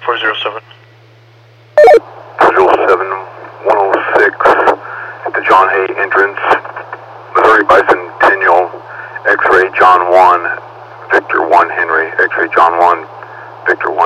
407. 407, 106 at the John Hay entrance, Missouri Bicentennial, X-ray John 1, Victor 1 Henry, X-ray John 1, Victor 1